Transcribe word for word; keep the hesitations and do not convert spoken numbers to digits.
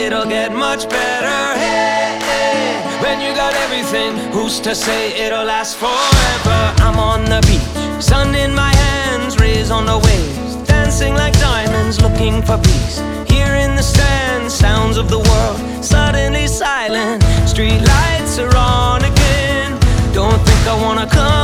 it'll get much better. Hey, hey, when you got everything, who's to say it'll last forever? I'm on the beach, sun in my hands, rays on the waves, dancing like diamonds, looking for peace. Here in the sand, sounds of the world suddenly silent. Street lights are on again. Don't think I wanna come